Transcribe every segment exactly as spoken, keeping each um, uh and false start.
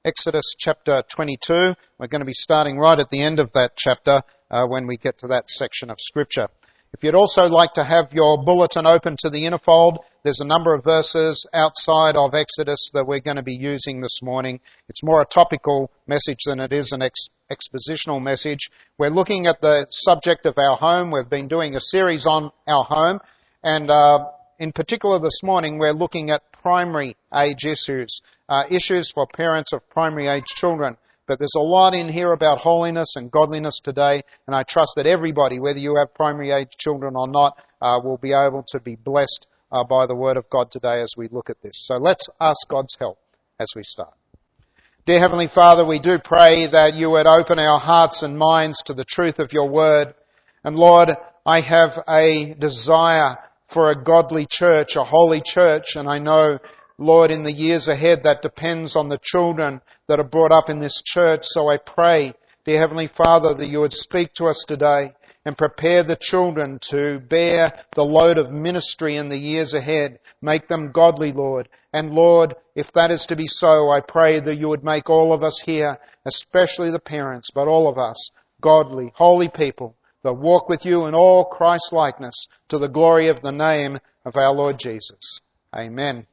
Exodus chapter twenty-two. We're going to be starting right at the end of that chapter uh, when we get to that section of Scripture. If you'd also like to have your bulletin open to the innerfold, there's a number of verses outside of Exodus that we're going to be using this morning. It's more a topical message than it is an ex- expositional message. We're looking at the subject of our home. We've been doing a series on our home, and uh, in particular this morning we're looking at primary age issues, uh, issues for parents of primary age children. But there's a lot in here about holiness and godliness today, and I trust that everybody, whether you have primary age children or not, uh, will be able to be blessed uh, by the Word of God today as we look at this. So let's ask God's help as we start. Dear Heavenly Father, we do pray that you would open our hearts and minds to the truth of your Word. And Lord, I have a desire for a godly church, a holy church, and I know, Lord, in the years ahead, that depends on the children that are brought up in this church. So I pray, dear Heavenly Father, that you would speak to us today and prepare the children to bear the load of ministry in the years ahead. Make them godly, Lord. And Lord, if that is to be so, I pray that you would make all of us here, especially the parents, but all of us, godly, holy people that walk with you in all Christ-likeness to the glory of the name of our Lord Jesus. Amen.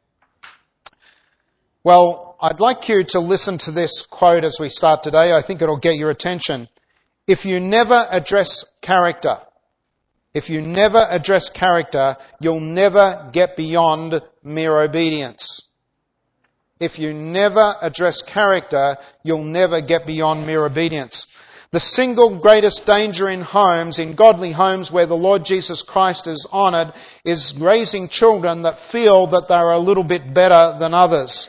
Well, I'd like you to listen to this quote as we start today. I think it'll get your attention. If you never address character, if you never address character, you'll never get beyond mere obedience. If you never address character, you'll never get beyond mere obedience. The single greatest danger in homes, in godly homes where the Lord Jesus Christ is honoured, is raising children that feel that they're a little bit better than others.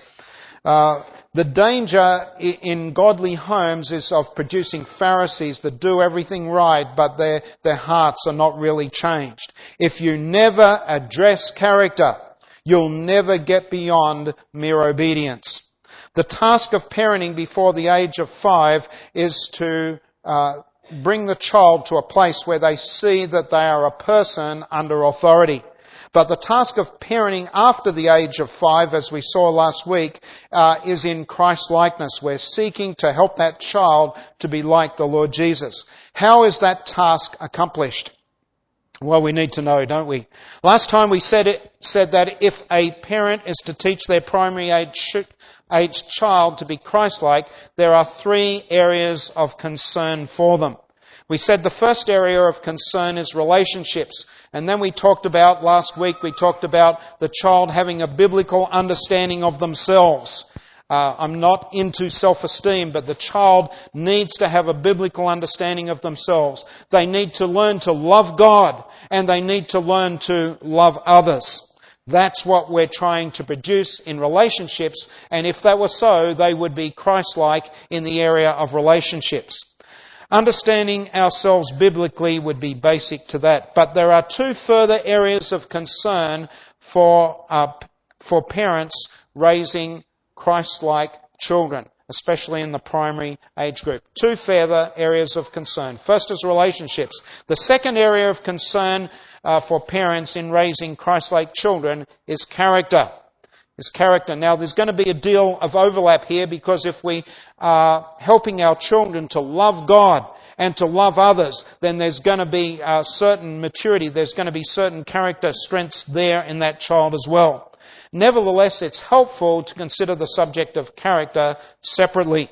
Uh, the danger in godly homes is of producing Pharisees that do everything right, but their, their hearts are not really changed. If you never address character, you'll never get beyond mere obedience. The task of parenting before the age of five is to uh, bring the child to a place where they see that they are a person under authority. But the task of parenting after the age of five, as we saw last week, uh, is in Christ-likeness. We're seeking to help that child to be like the Lord Jesus. How is that task accomplished? Well, we need to know, don't we? Last time we said it, said that if a parent is to teach their primary age, age child to be Christ-like, there are three areas of concern for them. We said the first area of concern is relationships. And then we talked about, last week, we talked about the child having a biblical understanding of themselves. Uh, I'm not into self-esteem, but the child needs to have a biblical understanding of themselves. They need to learn to love God, and they need to learn to love others. That's what we're trying to produce in relationships, and if that were so, they would be Christ-like in the area of relationships. Understanding ourselves biblically would be basic to that. But there are two further areas of concern for uh, for parents raising Christ-like children, especially in the primary age group. Two further areas of concern. First is relationships. The second area of concern uh, for parents in raising Christ-like children is character. Is character. Now, there's going to be a deal of overlap here because if we are helping our children to love God and to love others, then there's going to be a certain maturity, there's going to be certain character strengths there in that child as well. Nevertheless, it's helpful to consider the subject of character separately.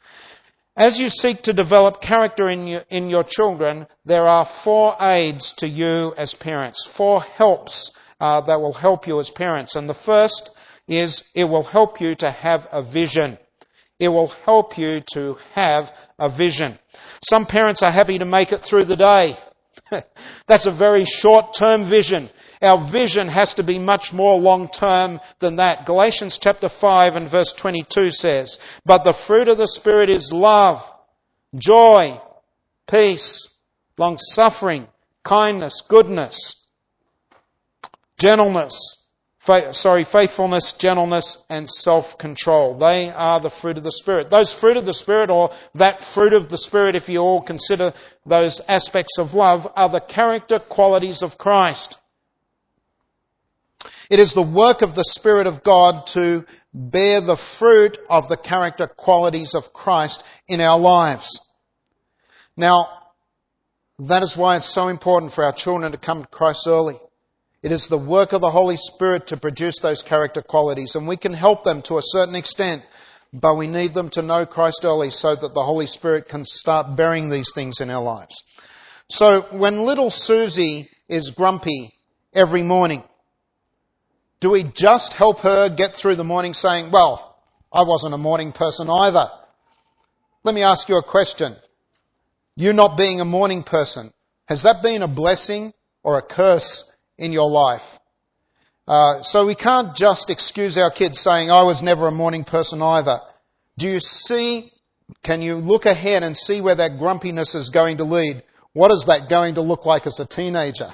As you seek to develop character in your, in your children, there are four aids to you as parents, four helps uh, that will help you as parents. And the first is it will help you to have a vision. It will help you to have a vision. Some parents are happy to make it through the day. That's a very short-term vision. Our vision has to be much more long-term than that. Galatians chapter five and verse twenty-two says, "But the fruit of the Spirit is love, joy, peace, long-suffering, kindness, goodness, gentleness, sorry, faithfulness, gentleness, and self-control." They are the fruit of the Spirit. Those fruit of the Spirit, or that fruit of the Spirit, if you all consider those aspects of love, are the character qualities of Christ. It is the work of the Spirit of God to bear the fruit of the character qualities of Christ in our lives. Now, that is why it's so important for our children to come to Christ early. It is the work of the Holy Spirit to produce those character qualities, and we can help them to a certain extent, but we need them to know Christ early so that the Holy Spirit can start bearing these things in our lives. So when little Susie is grumpy every morning, do we just help her get through the morning saying, well, I wasn't a morning person either? Let me ask you a question. You not being a morning person, has that been a blessing or a curse in your life? Uh, so we can't just excuse our kids saying, I was never a morning person either. Do you see, can you look ahead and see where that grumpiness is going to lead? What is that going to look like as a teenager?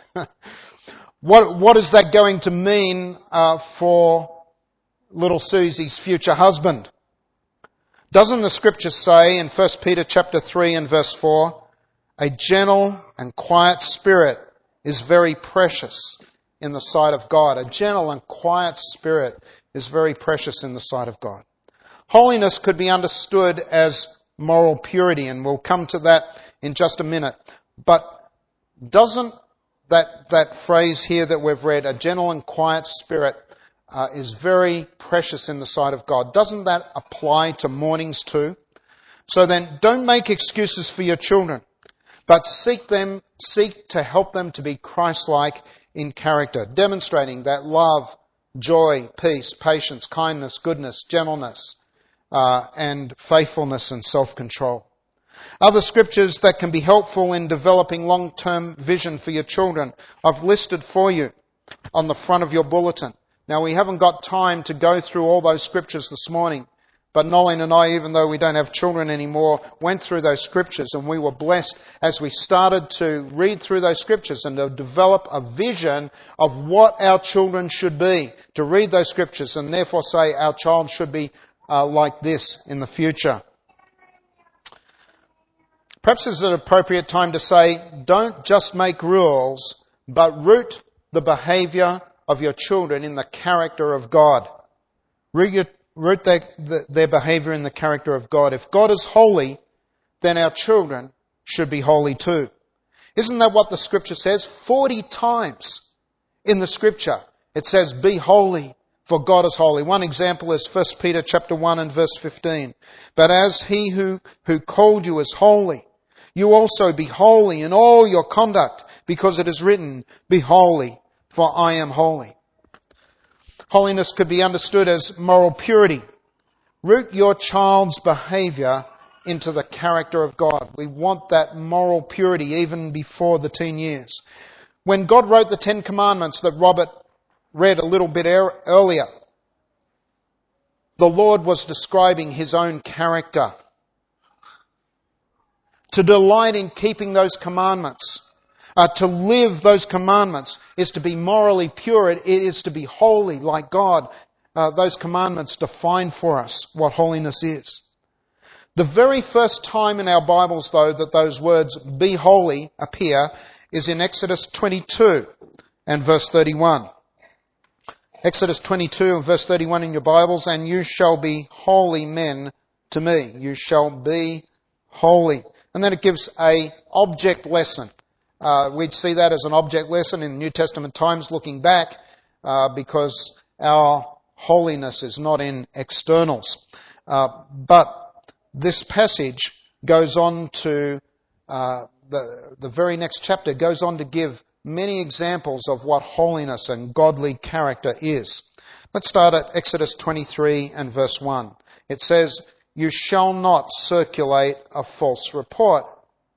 what, what is that going to mean uh, for little Susie's future husband? Doesn't the scripture say in First Peter chapter three and verse four, a gentle and quiet spirit is very precious in the sight of God. A gentle and quiet spirit is very precious in the sight of God. Holiness could be understood as moral purity, and we'll come to that in just a minute. But doesn't that, that phrase here that we've read, a gentle and quiet spirit, uh, is very precious in the sight of God, doesn't that apply to mornings too? So then, don't make excuses for your children, but seek them, seek to help them to be Christ-like in character, demonstrating that love, joy, peace, patience, kindness, goodness, gentleness, uh, and faithfulness and self-control. Other scriptures that can be helpful in developing long-term vision for your children, I've listed for you on the front of your bulletin. Now, we haven't got time to go through all those scriptures this morning, but Nolene and I, even though we don't have children anymore, went through those scriptures, and we were blessed as we started to read through those scriptures and to develop a vision of what our children should be, to read those scriptures and therefore say our child should be uh, like this in the future. Perhaps it's an appropriate time to say, don't just make rules, but root the behaviour of your children in the character of God. Root, your, root their, the, their behaviour in the character of God. If God is holy, then our children should be holy too. Isn't that what the scripture says? Forty times in the scripture it says, be holy, for God is holy. One example is First Peter chapter one and verse fifteen. But as he who, who called you is holy, you also be holy in all your conduct, because it is written, be holy, for I am holy. Holiness could be understood as moral purity. Root your child's behaviour into the character of God. We want that moral purity even before the teen years. When God wrote the Ten Commandments that Robert read a little bit earlier, the Lord was describing His own character. To delight in keeping those commandments, uh, to live those commandments, is to be morally pure. It is to be holy like God. Uh, those commandments define for us what holiness is. The very first time in our Bibles, though, that those words, be holy, appear is in Exodus twenty-two and verse thirty-one. Exodus twenty-two and verse thirty-one in your Bibles, and you shall be holy men to me. You shall be holy. And then it gives a object lesson. Uh, we'd see that as an object lesson in New Testament times looking back, uh, because our holiness is not in externals. Uh, but this passage goes on to, uh, the, the very next chapter goes on to give many examples of what holiness and godly character is. Let's start at Exodus twenty-three and verse one. It says, you shall not circulate a false report.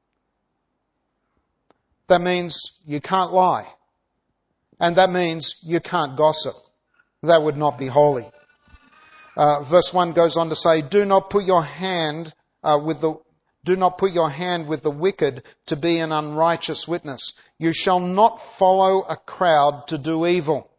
That means you can't lie. And that means you can't gossip. That would not be holy. Uh, verse one goes on to say, do not put your hand uh, with the do not put your hand with the wicked to be an unrighteous witness. You shall not follow a crowd to do evil.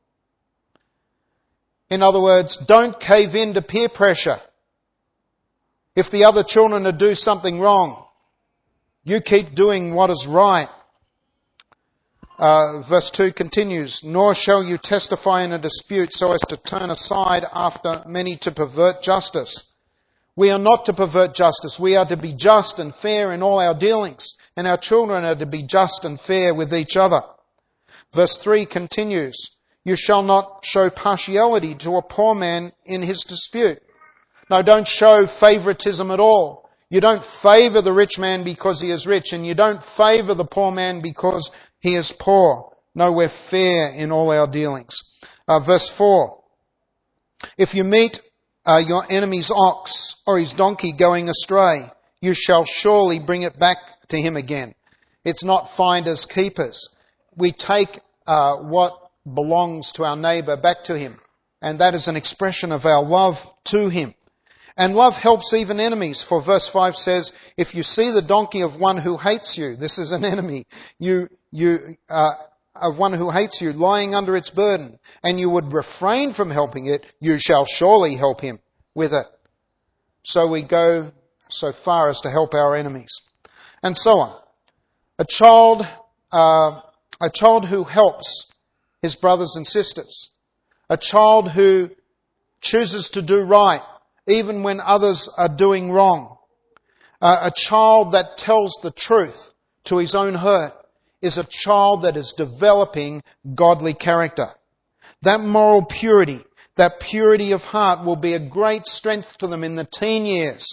In other words, don't cave in to peer pressure. If the other children are do something wrong, you keep doing what is right. Uh, verse two continues, nor shall you testify in a dispute so as to turn aside after many to pervert justice. We are not to pervert justice. We are to be just and fair in all our dealings, and our children are to be just and fair with each other. Verse three continues, you shall not show partiality to a poor man in his dispute. No, don't show favoritism at all. You don't favour the rich man because he is rich, and you don't favour the poor man because he is poor. No, we're fair in all our dealings. Uh, verse four. If you meet uh, your enemy's ox or his donkey going astray, you shall surely bring it back to him again. It's not finders keepers. We take uh, what belongs to our neighbour back to him. And that is an expression of our love to him. And love helps even enemies, for verse five says, if you see the donkey of one who hates you, this is an enemy, you, you, uh, of one who hates you lying under its burden, and you would refrain from helping it, you shall surely help him with it. So we go so far as to help our enemies. And so on. A child, uh, a child who helps his brothers and sisters. A child who chooses to do right, even when others are doing wrong. Uh, a child that tells the truth to his own hurt is a child that is developing godly character. That moral purity, that purity of heart will be a great strength to them in the teen years.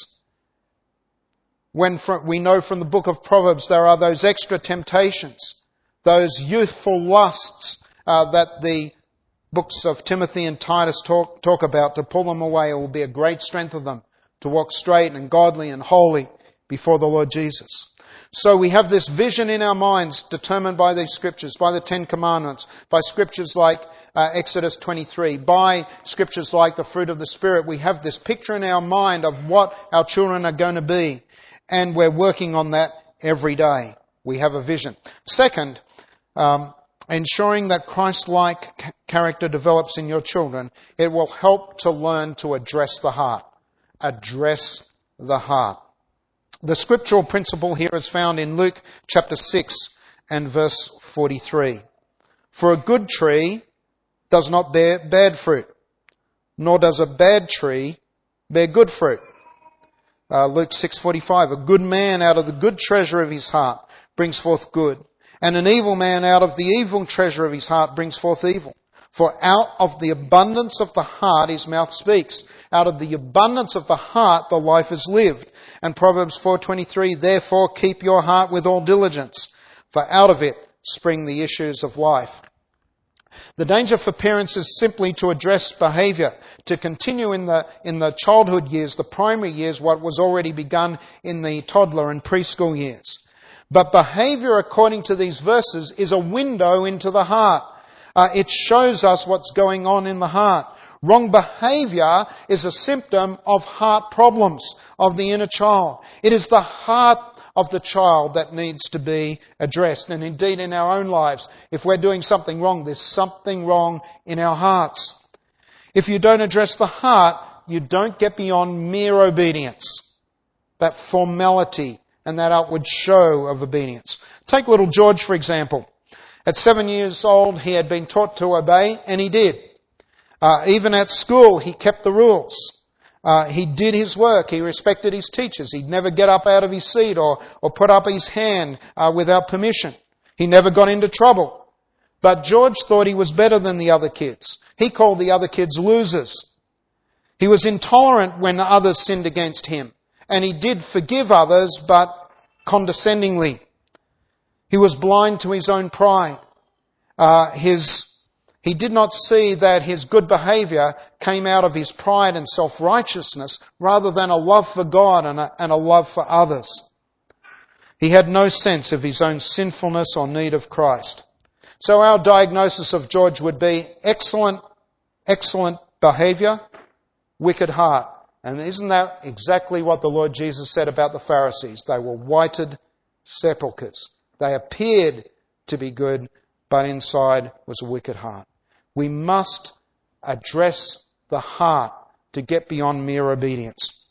When from, we know from the book of Proverbs there are those extra temptations, those youthful lusts uh, that the books of Timothy and Titus talk, talk about. To pull them away, it will be a great strength of them to walk straight and godly and holy before the Lord Jesus. So we have this vision in our minds determined by these scriptures, by the Ten Commandments, by scriptures like uh, Exodus twenty-three, by scriptures like the fruit of the Spirit. We have this picture in our mind of what our children are going to be, and we're working on that every day. We have a vision. Second, um, ensuring that Christ-like character develops in your children, it will help to learn to address the heart. Address the heart. The scriptural principle here is found in Luke chapter six and verse forty-three. For a good tree does not bear bad fruit, nor does a bad tree bear good fruit. Uh, Luke six forty-five. A good man out of the good treasure of his heart brings forth good, and an evil man out of the evil treasure of his heart brings forth evil. For out of the abundance of the heart his mouth speaks. Out of the abundance of the heart the life is lived. And Proverbs four twenty-three, therefore keep your heart with all diligence, for out of it spring the issues of life. The danger for parents is simply to address behaviour, to continue in the in the childhood years, the primary years, what was already begun in the toddler and preschool years. But behaviour, according to these verses, is a window into the heart. Uh, it shows us what's going on in the heart. Wrong behaviour is a symptom of heart problems of the inner child. It is the heart of the child that needs to be addressed. And indeed in our own lives, if we're doing something wrong, there's something wrong in our hearts. If you don't address the heart, you don't get beyond mere obedience. That formality and that outward show of obedience. Take little George, for example. At seven years old, he had been taught to obey, and he did. Uh, even at school, he kept the rules. Uh, he did his work. He respected his teachers. He'd never get up out of his seat or, or put up his hand uh, without permission. He never got into trouble. But George thought he was better than the other kids. He called the other kids losers. He was intolerant when others sinned against him. And he did forgive others, but condescendingly. He was blind to his own pride. Uh, his, he did not see that his good behaviour came out of his pride and self-righteousness rather than a love for God and a, and a love for others. He had no sense of his own sinfulness or need of Christ. So our diagnosis of George would be excellent, excellent behaviour, wicked heart. And isn't that exactly what the Lord Jesus said about the Pharisees? They were whited sepulchres. They appeared to be good, but inside was a wicked heart. We must address the heart to get beyond mere obedience.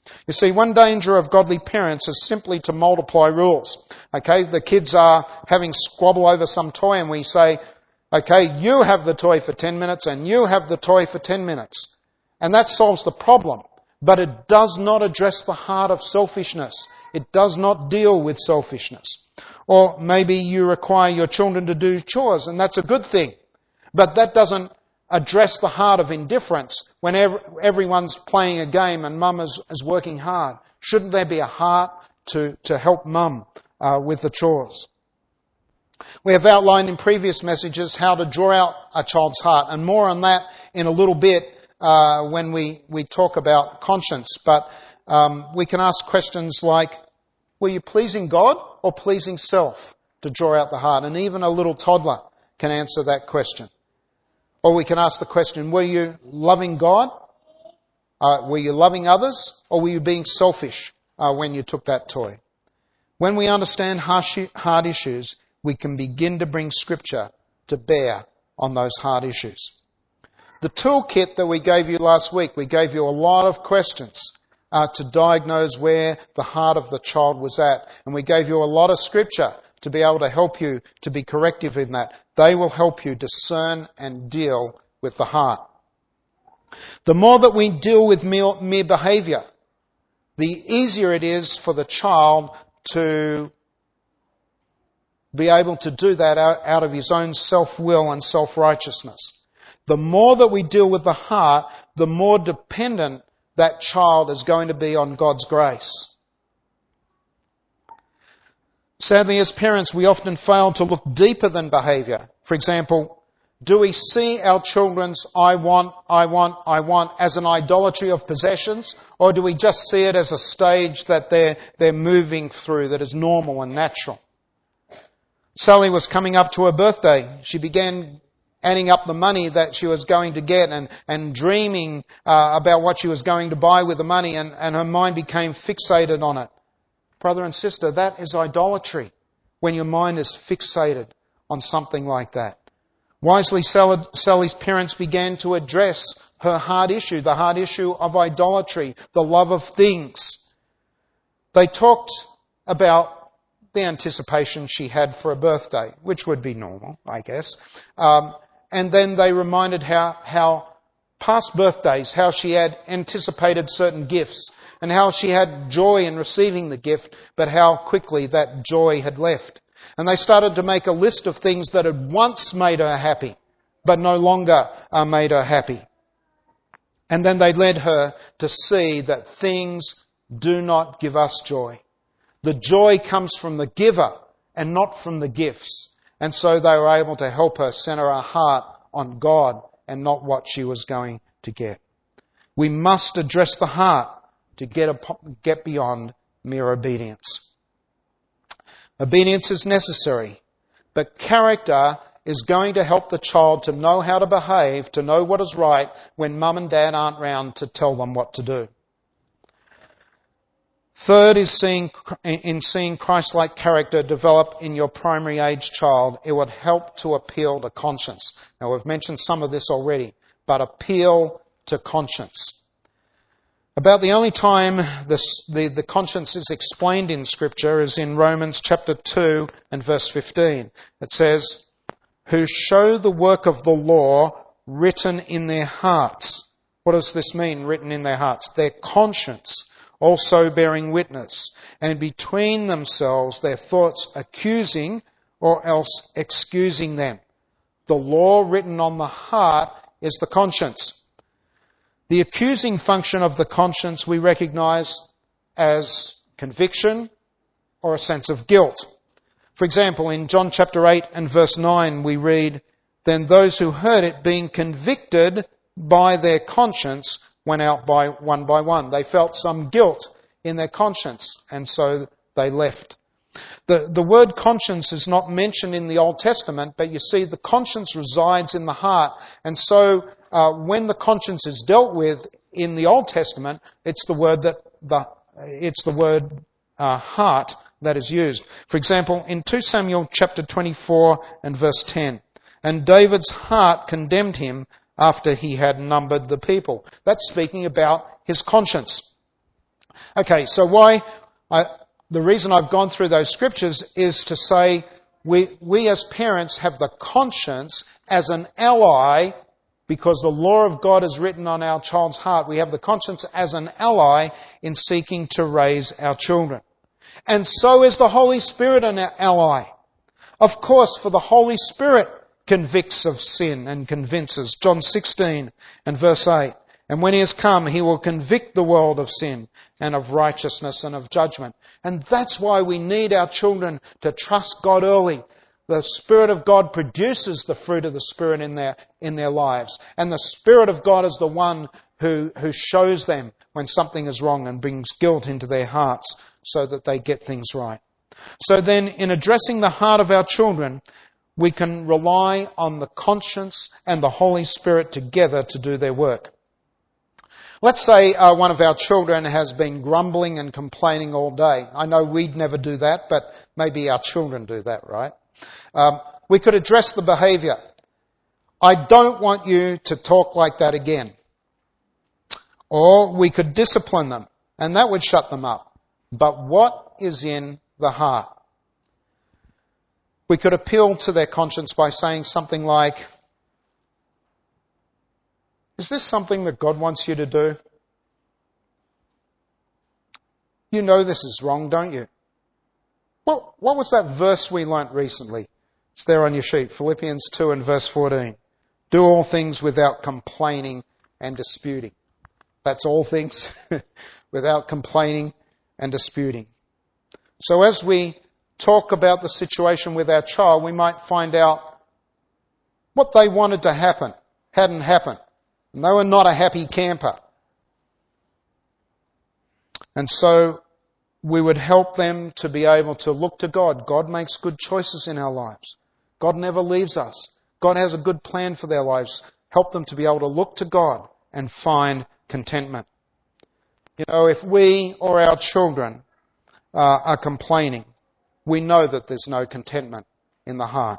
You see, one danger of godly parents is simply to multiply rules. Okay, the kids are having squabble over some toy and we say, okay, you have the toy for ten minutes and you have the toy for ten minutes. And that solves the problem. But it does not address the heart of selfishness. It does not deal with selfishness. Or maybe you require your children to do chores, and that's a good thing. But that doesn't address the heart of indifference when everyone's playing a game and mum is, is working hard. Shouldn't there be a heart to, to help mum uh, with the chores? We have outlined in previous messages how to draw out a child's heart, and more on that in a little bit uh, when we, we talk about conscience. But um, we can ask questions like, were you pleasing God or pleasing self to draw out the heart? And even a little toddler can answer that question. Or we can ask the question, were you loving God? Uh, were you loving others? Or were you being selfish uh, when you took that toy? When we understand hard issues, we can begin to bring Scripture to bear on those hard issues. The toolkit that we gave you last week, we gave you a lot of questions uh, to diagnose where the heart of the child was at. And we gave you a lot of Scripture to be able to help you to be corrective in that. They will help you discern and deal with the heart. The more that we deal with mere, mere behaviour, the easier it is for the child to be able to do that out, out of his own self-will and self-righteousness. The more that we deal with the heart, the more dependent that child is going to be on God's grace. Sadly, as parents, we often fail to look deeper than behaviour. For example, do we see our children's I want, I want, I want as an idolatry of possessions, or do we just see it as a stage that they're, they're moving through that is normal and natural? Sally was coming up to her birthday. She began adding up the money that she was going to get and, and dreaming uh, about what she was going to buy with the money, and, and her mind became fixated on it. Brother and sister, that is idolatry when your mind is fixated on something like that. Wisely, Sally's parents began to address her hard issue, the hard issue of idolatry, the love of things. They talked about the anticipation she had for a birthday, which would be normal, I guess. Um, and then they reminded how, how past birthdays, how she had anticipated certain gifts and how she had joy in receiving the gift, but how quickly that joy had left. And they started to make a list of things that had once made her happy, but no longer uh, made her happy. And then they led her to see that things do not give us joy. The joy comes from the giver and not from the gifts. And so they were able to help her center her heart on God and not what she was going to get. We must address the heart to get, a, get beyond mere obedience. Obedience is necessary, but character is going to help the child to know how to behave, to know what is right when mum and dad aren't round to tell them what to do. Third is seeing, in seeing Christ-like character develop in your primary age child, it would help to appeal to conscience. Now, we've mentioned some of this already, but appeal to conscience. About the only time this, the, the conscience is explained in Scripture is in Romans chapter two and verse fifteen. It says, who show the work of the law written in their hearts. What does this mean, written in their hearts? Their conscience also bearing witness, and between themselves their thoughts accusing or else excusing them. The law written on the heart is the conscience. The accusing function of the conscience we recognise as conviction or a sense of guilt. For example, in John chapter eight and verse nine we read, then those who heard it being convicted by their conscience went out by one by one. They felt some guilt in their conscience and so they left. The, the word conscience is not mentioned in the Old Testament, but you see the conscience resides in the heart. And so uh, when the conscience is dealt with in the Old Testament, it's the word that the it's the word uh, heart that is used. For example, in Second Samuel chapter twenty-four and verse ten, and David's heart condemned him after he had numbered the people. That's speaking about his conscience. Okay, so why, I, the reason I've gone through those scriptures is to say we, we as parents have the conscience as an ally, because the law of God is written on our child's heart. We have the conscience as an ally in seeking to raise our children. And so is the Holy Spirit an ally. Of course, for the Holy Spirit convicts of sin and convinces. John sixteen and verse eight. And when He has come, He will convict the world of sin and of righteousness and of judgment. And that's why we need our children to trust God early. The Spirit of God produces the fruit of the Spirit in their, in their lives. And the Spirit of God is the one who, who shows them when something is wrong and brings guilt into their hearts so that they get things right. So then, in addressing the heart of our children, we can rely on the conscience and the Holy Spirit together to do their work. Let's say uh, one of our children has been grumbling and complaining all day. I know we'd never do that, but maybe our children do that, right? Um, we could address the behaviour. I don't want you to talk like that again. Or we could discipline them, and that would shut them up. But what is in the heart? We could appeal to their conscience by saying something like, is this something that God wants you to do? You know this is wrong, don't you? Well, what was that verse we learnt recently? It's there on your sheet, Philippians two and verse fourteen. Do all things without complaining and disputing. That's all things, without complaining and disputing. So as we talk about the situation with our child, we might find out what they wanted to happen hadn't happened. And they were not a happy camper. And so we would help them to be able to look to God. God makes good choices in our lives. God never leaves us. God has a good plan for their lives. Help them to be able to look to God and find contentment. You know, if we or our children uh, are complaining, we know that there's no contentment in the heart.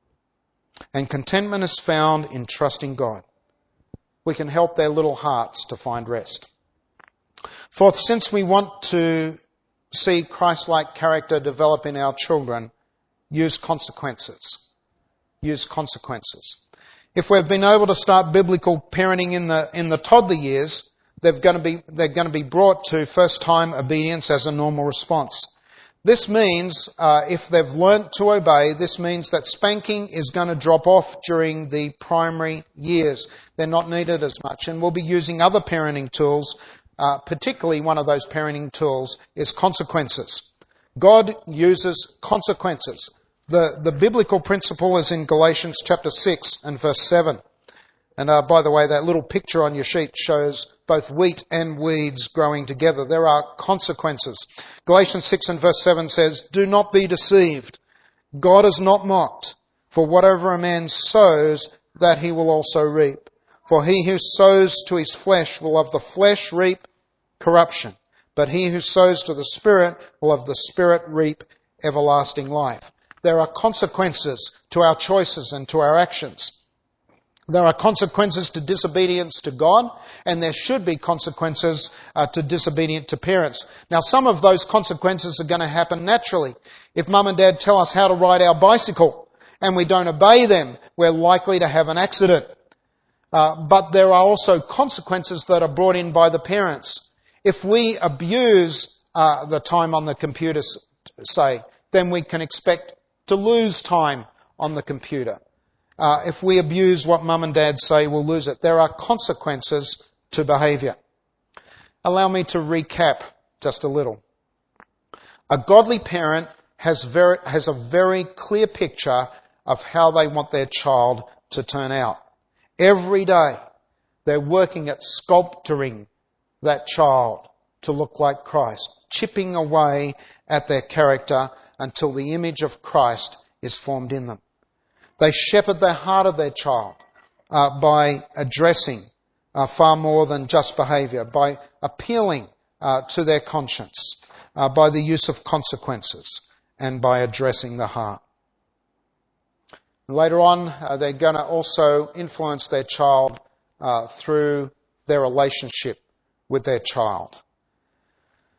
And contentment is found in trusting God. We can help their little hearts to find rest. Fourth, since we want to see Christ-like character develop in our children, use consequences. Use consequences. If we've been able to start biblical parenting in the in the toddler years, they're going to be they're going to be brought to first-time obedience as a normal response. This means, uh, if they've learnt to obey, this means that spanking is going to drop off during the primary years. They're not needed as much. And we'll be using other parenting tools, uh, particularly one of those parenting tools is consequences. God uses consequences. The, the biblical principle is in Galatians chapter six and verse seven. And uh, by the way, that little picture on your sheet shows both wheat and weeds growing together. There are consequences. Galatians six and verse seven says, do not be deceived. God is not mocked. For whatever a man sows, that he will also reap. For he who sows to his flesh will of the flesh reap corruption. But he who sows to the Spirit will of the Spirit reap everlasting life. There are consequences to our choices and to our actions. There are consequences to disobedience to God, and there should be consequences uh, to disobedience to parents. Now, some of those consequences are going to happen naturally. If mum and dad tell us how to ride our bicycle and we don't obey them, we're likely to have an accident. Uh, but there are also consequences that are brought in by the parents. If we abuse uh, the time on the computer, say, then we can expect to lose time on the computer. Uh, if we abuse what mum and dad say, we'll lose it. There are consequences to behaviour. Allow me to recap just a little. A godly parent has very, has a very clear picture of how they want their child to turn out. Every day, they're working at sculpturing that child to look like Christ, chipping away at their character until the image of Christ is formed in them. They shepherd the heart of their child uh, by addressing uh, far more than just behaviour, by appealing uh, to their conscience, uh, by the use of consequences, and by addressing the heart. Later on, uh, they're going to also influence their child uh, through their relationship with their child.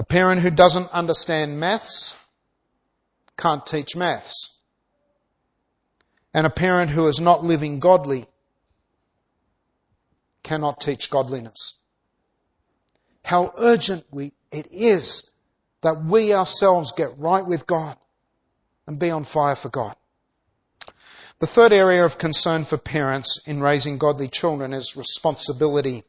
A parent who doesn't understand maths can't teach maths. And a parent who is not living godly cannot teach godliness. How urgent we, it is that we ourselves get right with God and be on fire for God. The third area of concern for parents in raising godly children is responsibility.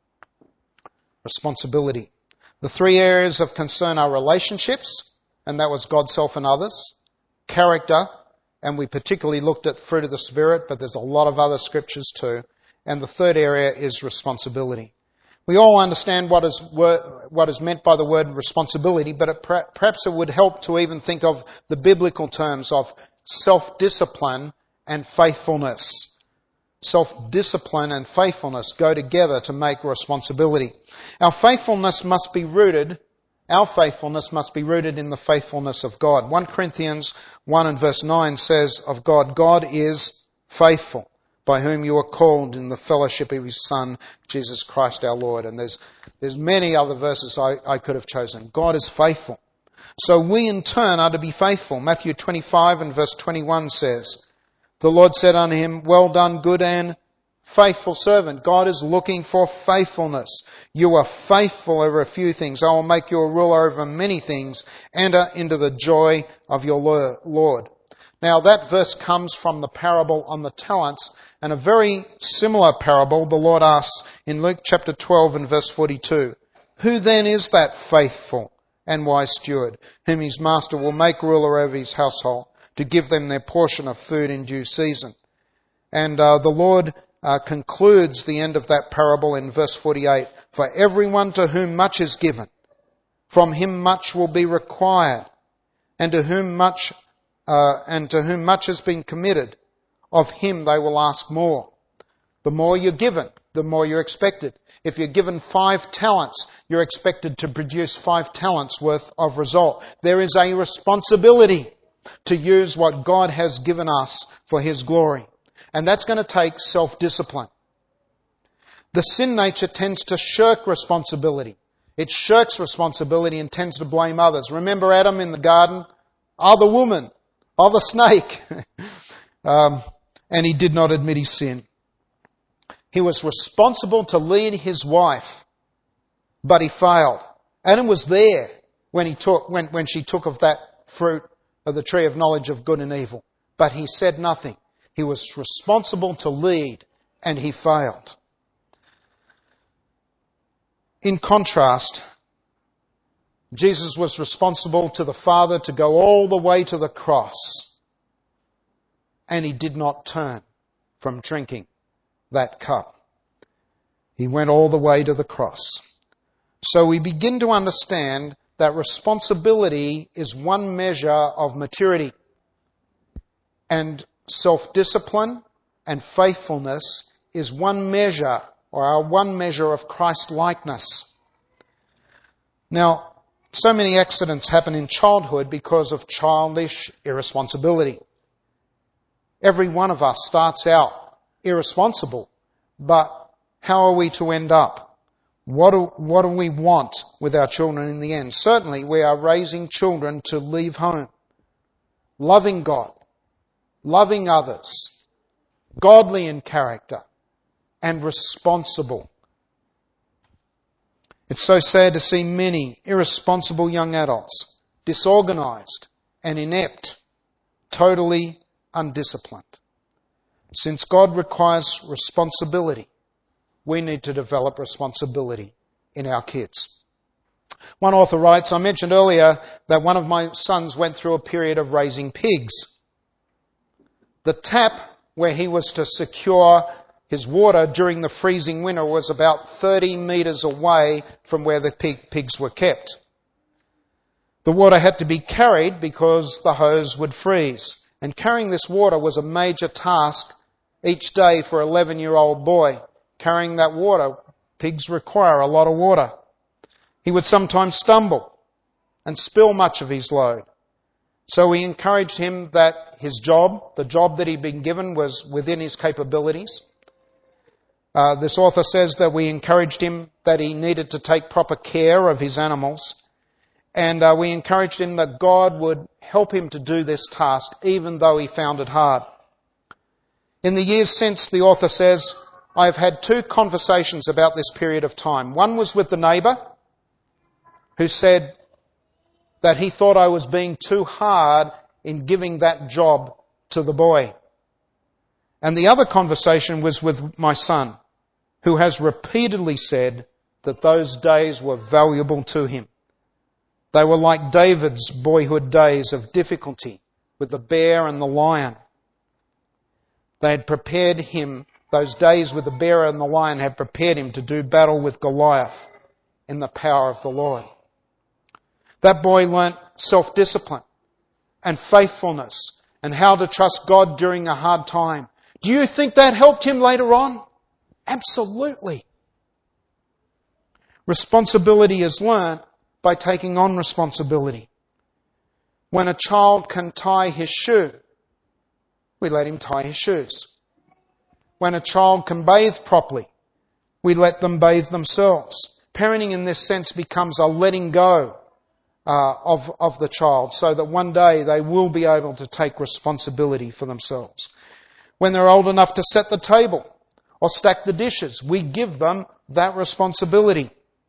Responsibility. The three areas of concern are relationships, and that was God, self and others, character, and we particularly looked at fruit of the Spirit, but there's a lot of other scriptures too, and the third area is responsibility. We all understand what is what is meant by the word responsibility, but it, perhaps it would help to even think of the biblical terms of self-discipline and faithfulness. Self-discipline and faithfulness go together to make responsibility. Our faithfulness must be rooted, our faithfulness must be rooted in the faithfulness of God. First Corinthians one and verse nine says of God, God is faithful, by whom you are called in the fellowship of His Son, Jesus Christ our Lord. And there's there's many other verses I, I could have chosen. God is faithful. So we in turn are to be faithful. Matthew twenty-five and verse twenty-one says, the Lord said unto him, well done, good and faithful servant. God is looking for faithfulness. You are faithful over a few things. I will make you a ruler over many things. Enter into the joy of your Lord. Now that verse comes from the parable on the talents, and a very similar parable the Lord asks in Luke chapter twelve and verse forty-two. Who then is that faithful and wise steward, whom his master will make ruler over his household, to give them their portion of food in due season? And uh, the Lord uh, concludes the end of that parable in verse forty-eight. For everyone to whom much is given, from him much will be required, and to whom much uh, and to whom much has been committed, of him they will ask more. The more you're given, the more you're expected. If you're given five talents, you're expected to produce five talents worth of result. There is a responsibility to use what God has given us for His glory. And that's going to take self-discipline. The sin nature tends to shirk responsibility. It shirks responsibility and tends to blame others. Remember Adam in the garden? Oh, the woman. Oh, the snake. um, and he did not admit his sin. He was responsible to lead his wife, but he failed. Adam was there when he took, when, when she took of that fruit of the tree of knowledge of good and evil, but he said nothing. He was responsible to lead, and he failed. In contrast, Jesus was responsible to the Father to go all the way to the cross, and He did not turn from drinking that cup. He went all the way to the cross. So we begin to understand that responsibility is one measure of maturity, and self-discipline and faithfulness is one measure, or our one measure of Christ-likeness. Now, so many accidents happen in childhood because of childish irresponsibility. Every one of us starts out irresponsible, but how are we to end up? What do, what do we want with our children in the end? Certainly we are raising children to leave home, loving God, loving others, godly in character, and responsible. It's so sad to see many irresponsible young adults, disorganized and inept, totally undisciplined. Since God requires responsibility, we need to develop responsibility in our kids. One author writes, I mentioned earlier that one of my sons went through a period of raising pigs. The tap where he was to secure his water during the freezing winter was about thirty metres away from where the pig, pigs were kept. The water had to be carried because the hose would freeze. And carrying this water was a major task each day for an eleven-year-old boy. Carrying that water, pigs require a lot of water. He would sometimes stumble and spill much of his load. So we encouraged him that his job, the job that he'd been given, was within his capabilities. Uh, this author says that we encouraged him that he needed to take proper care of his animals. And uh, we encouraged him that God would help him to do this task, even though he found it hard. In the years since, the author says, I've had two conversations about this period of time. One was with the neighbour, who said that he thought I was being too hard in giving that job to the boy. And the other conversation was with my son, who has repeatedly said that those days were valuable to him. They were like David's boyhood days of difficulty with the bear and the lion. They had prepared him, those days with the bear and the lion had prepared him to do battle with Goliath in the power of the Lord. That boy learnt self-discipline and faithfulness and how to trust God during a hard time. Do you think that helped him later on? Absolutely. Responsibility is learnt by taking on responsibility. When a child can tie his shoe, we let him tie his shoes. When a child can bathe properly, we let them bathe themselves. Parenting in this sense becomes a letting go uh, of, of the child so that one day they will be able to take responsibility for themselves. When they're old enough to set the table or stack the dishes, we give them that responsibility.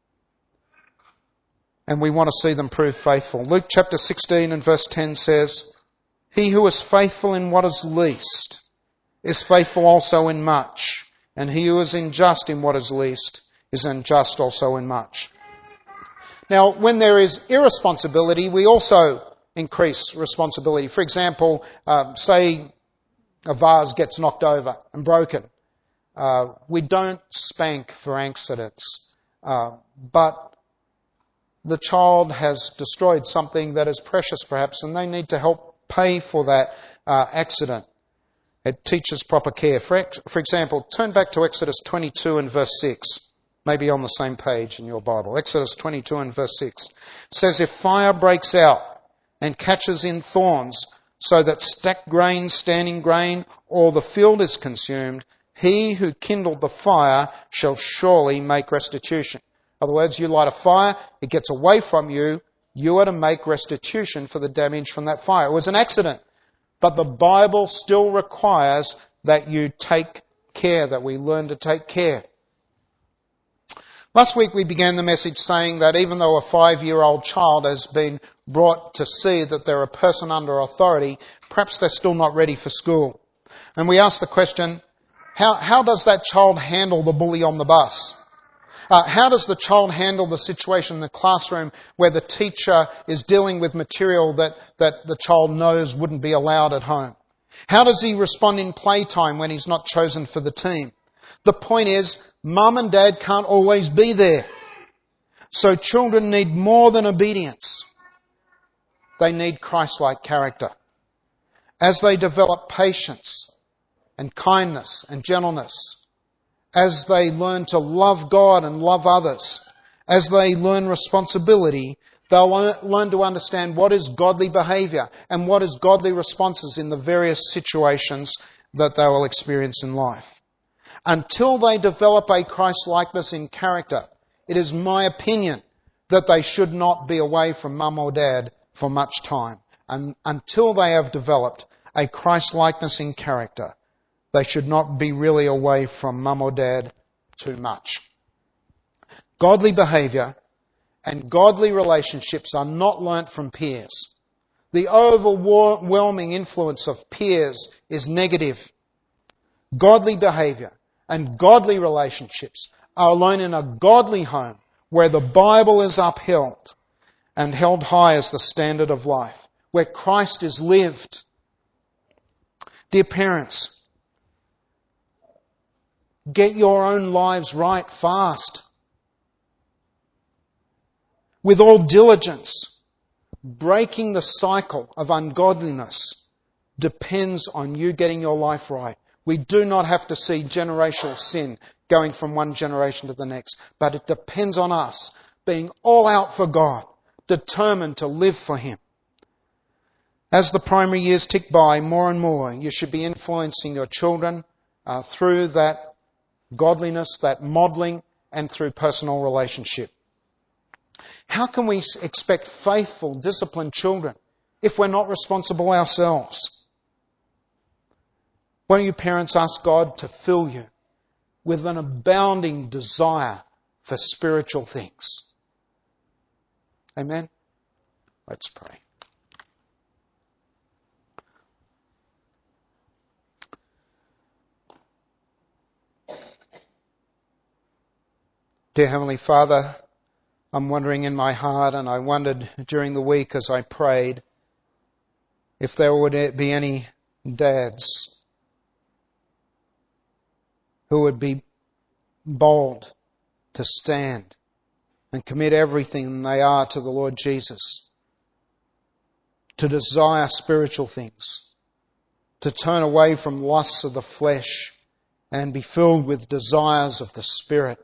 And we want to see them prove faithful. Luke chapter sixteen and verse ten says, He who is faithful in what is least is faithful also in much, and he who is unjust in what is least is unjust also in much. Now, when there is irresponsibility, we also increase responsibility. For example, uh, say a vase gets knocked over and broken. Uh, we don't spank for accidents, uh, but the child has destroyed something that is precious perhaps, and they need to help pay for that uh, accident. It teaches proper care. For, ex- for example, turn back to Exodus twenty-two and verse six. Maybe on the same page in your Bible. Exodus twenty-two and verse six. It says, If fire breaks out and catches in thorns, so that stacked grain, standing grain, or the field is consumed, he who kindled the fire shall surely make restitution. In other words, you light a fire, it gets away from you, you are to make restitution for the damage from that fire. It was an accident, but the Bible still requires that you take care, that we learn to take care. Last week we began the message saying that even though a five-year-old child has been brought to see that they're a person under authority, perhaps they're still not ready for school. And we asked the question, how, how does that child handle the bully on the bus? Uh, how does the child handle the situation in the classroom where the teacher is dealing with material that, that the child knows wouldn't be allowed at home? How does he respond in playtime when he's not chosen for the team? The point is, mum and dad can't always be there. So children need more than obedience. They need Christ-like character. As they develop patience and kindness and gentleness, as they learn to love God and love others, as they learn responsibility, they'll learn to understand what is godly behaviour and what is godly responses in the various situations that they will experience in life. Until they develop a Christ-likeness in character, it is my opinion that they should not be away from mum or dad for much time. And until they have developed a Christ-likeness in character, they should not be really away from mum or dad too much. Godly behaviour and godly relationships are not learnt from peers. The overwhelming influence of peers is negative. Godly behaviour and godly relationships are learned in a godly home where the Bible is upheld and held high as the standard of life, where Christ is lived. Dear parents, get your own lives right fast. With all diligence, breaking the cycle of ungodliness depends on you getting your life right. We do not have to see generational sin going from one generation to the next, but it depends on us being all out for God, determined to live for Him. As the primary years tick by more and more, you should be influencing your children uh, through that godliness, that modelling, and through personal relationship. How can we expect faithful, disciplined children if we're not responsible ourselves? Won't you parents ask God to fill you with an abounding desire for spiritual things? Amen? Let's pray. Dear Heavenly Father, I'm wondering in my heart, and I wondered during the week as I prayed, if there would be any dads who would be bold to stand and commit everything they are to the Lord Jesus, to desire spiritual things, to turn away from lusts of the flesh and be filled with desires of the Spirit.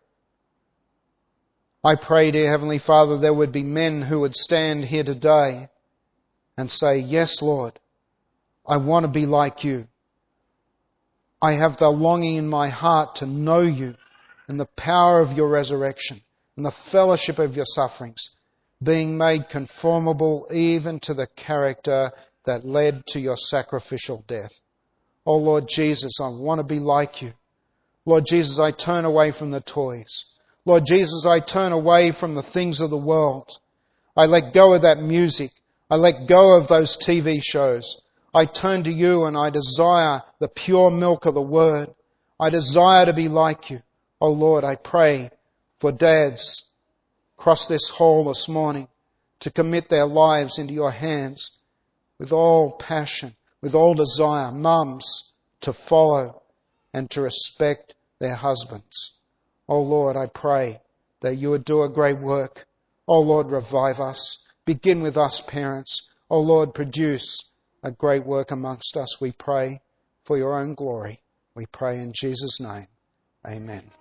I pray, dear Heavenly Father, there would be men who would stand here today and say, yes, Lord, I want to be like you. I have the longing in my heart to know you and the power of your resurrection and the fellowship of your sufferings, being made conformable even to the character that led to your sacrificial death. Oh Lord Jesus, I want to be like you. Lord Jesus, I turn away from the toys. Lord Jesus, I turn away from the things of the world. I let go of that music. I let go of those T V shows. I turn to you and I desire the pure milk of the Word. I desire to be like you. Oh Lord, I pray for dads across this hall this morning to commit their lives into your hands with all passion, with all desire. Mums to follow and to respect their husbands. Oh Lord, I pray that you would do a great work. Oh Lord, revive us. Begin with us, parents. Oh Lord, produce a great work amongst us, we pray, for your own glory. We pray in Jesus' name. Amen.